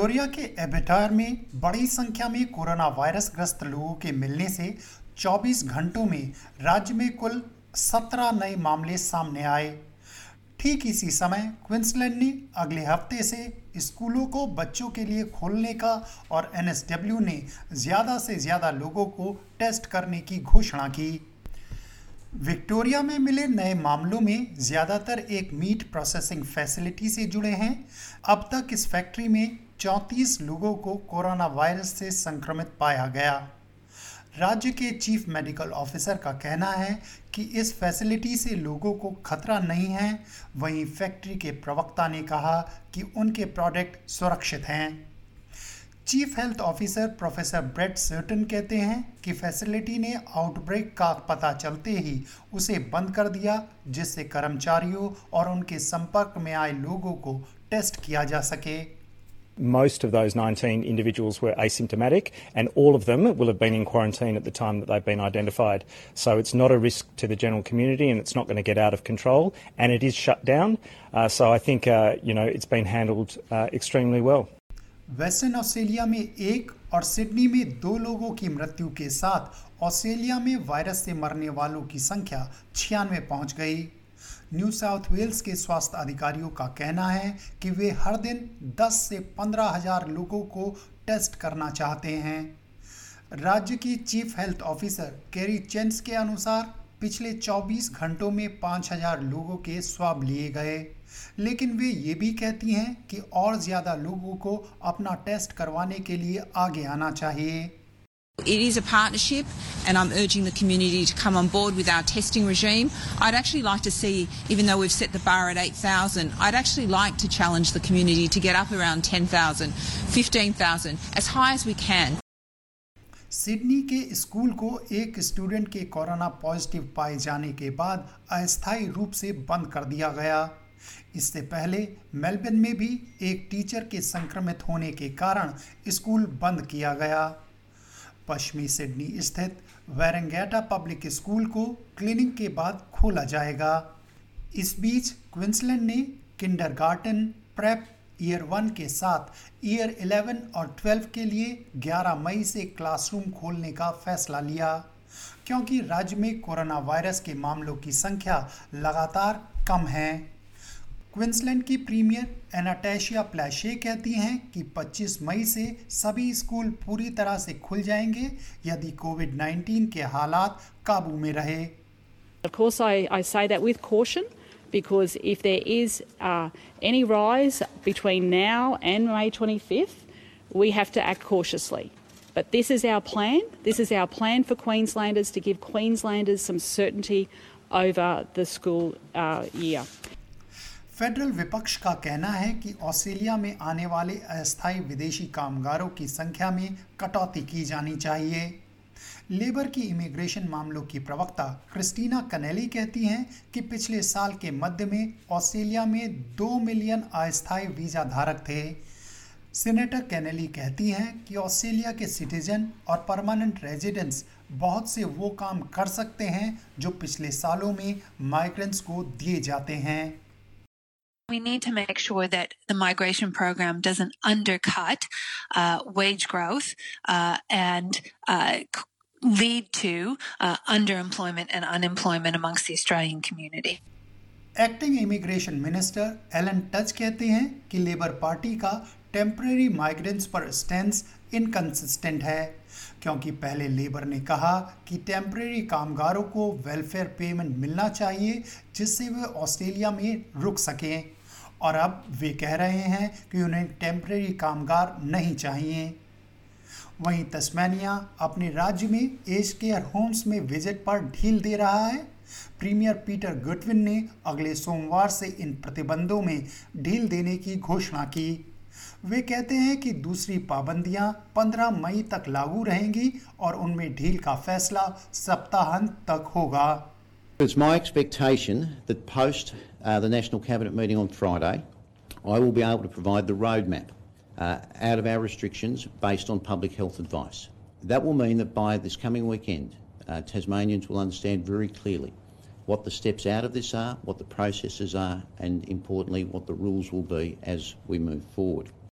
Victoria के एबेटार में बड़ी संख्या में कोरोना वायरस ग्रस्त लोगों के मिलने से 24 घंटों में राज्य में कुल 17 नए मामले सामने आए। ठीक इसी समय क्वींसलैंड ने अगले हफ्ते से स्कूलों को बच्चों के लिए खोलने का और एनएसडब्ल्यू ने ज़्यादा से ज़्यादा लोगों को टेस्ट करने की घोषणा की। विक्टोरिया में मिले नए मामलों में ज़्यादातर एक मीट प्रोसेसिंग फैसिलिटी से जुड़े हैं। अब तक इस फैक्ट्री में 34 लोगों को कोरोना वायरस से संक्रमित पाया गया। राज्य के चीफ मेडिकल ऑफिसर का कहना है कि इस फैसिलिटी से लोगों को खतरा नहीं है। वहीं फैक्ट्री के प्रवक्ता ने कहा कि उनके प्रोडक्ट सुरक्षित हैं। Chief health officer professor Brett Sutton कहते हैं कि फैसिलिटी ने आउटब्रेक का पता चलते ही उसे बंद कर दिया, जिससे कर्मचारियों और उनके संपर्क में आए लोगों को टेस्ट किया जा सके। Most of those 19 individuals were asymptomatic, and all of them will have been in quarantine at the time that they've been identified. So it's not a risk to the general community, and it's not going to get out of control, and it is shut down. So I think, it's been handled extremely well. Western Australia में एक और Sydney में 2 लोगों की मृत्यु के साथ Australia में वायरस से मरने वालों की संख्या 96 पहुंच गई। न्यू साउथ वेल्स के स्वास्थ्य अधिकारियों का कहना है कि वे हर दिन 10 से 15 हजार लोगों को टेस्ट करना चाहते हैं। राज्य की chief health officer Kerry Chant के अनुसार पिछले 24 घंटों में 5000 लोगों के स्वाब लिए गए, लेकिन वे ये भी कहती हैं कि और ज़्यादा लोगों को अपना टेस्ट करवाने के लिए आगे आना चाहिए। It is a partnership, and I'm urging the community to come on board with our testing regime. I'd actually like to see, even though we've set the bar at 8,000, I'd actually like to challenge the community to get up around 10,000, 15,000, as high as we can. Sydney के school को एक student के corona positive पाए जाने के बाद अस्थायी रूप से बंद कर दिया गया। इससे पहले मेलबर्न में भी एक टीचर के संक्रमित होने के कारण स्कूल बंद किया गया। पश्चिमी सिडनी स्थित वेरेंगेटा पब्लिक स्कूल को क्लीनिंग के बाद खोला जाएगा। इस बीच क्वींसलैंड ने किंडरगार्टन प्रेप ईयर 1 के साथ ईयर 11 और 12 के लिए 11 मई से क्लासरूम खोलने का फैसला लिया, क्योंकि राज्य में कोरोना वायरस के मामलों की संख्या लगातार कम है। क्वींसलैंड की प्रीमियर एनास्टेशिया प्लेशे कहती हैं कि 25 मई से सभी स्कूल पूरी तरह से खुल जाएंगे यदि कोविड-19 के हालात काबू में रहे। Of course, I say that with caution, because if there is any rise between now and May 25th, we have to act cautiously. But this is our plan. This is our plan for Queenslanders, to give Queenslanders some certainty over the school year. Federal विपक्ष का कहना है कि Australia में आने वाले अस्थायी विदेशी कामगारों की संख्या में कटौती की जानी चाहिए। लेबर की इमिग्रेशन मामलों की प्रवक्ता क्रिस्टीना कनेली कहती हैं कि पिछले साल के मध्य में ऑस्ट्रेलिया में 2 मिलियन अस्थायी वीज़ा धारक थे। सीनेटर कनेली कहती हैं कि ऑस्ट्रेलिया के सिटीजन और परमानेंट रेजिडेंट्स बहुत से वो काम कर सकते हैं जो पिछले सालों में माइग्रेंट्स को दिए जाते हैं। We need to make sure that the migration program doesn't undercut wage growth and lead to underemployment and unemployment amongst the Australian community. Acting immigration minister Alan Tudge कहते हैं कि लेबर पार्टी का temporary migrants पर stance inconsistent है, क्योंकि पहले labour ने कहा कि टेम्परेरी कामगारों को वेलफेयर पेमेंट मिलना चाहिए जिससे वे ऑस्ट्रेलिया में रुक सकें, और अब वे कह रहे हैं कि उन्हें टेम्परेरी कामगार नहीं चाहिए। वहीं तस्मानिया अपने राज्य में एज केयर होम्स में विजिट पर ढील दे रहा है। प्रीमियर पीटर गुडविन ने अगले सोमवार से इन प्रतिबंधों में ढील देने की घोषणा की। वे कहते हैं कि दूसरी पाबंदियां 15 मई तक लागू रहेंगी और उनमें ढील का फैसला सप्ताहांत तक होगा। It's my expectation that post the National Cabinet meeting on Friday, I will be able to provide the roadmap out of our restrictions based on public health advice. That will mean that by this coming weekend, Tasmanians will understand very clearly what the steps out of this are, what the processes are, and importantly, what the rules will be as we move forward.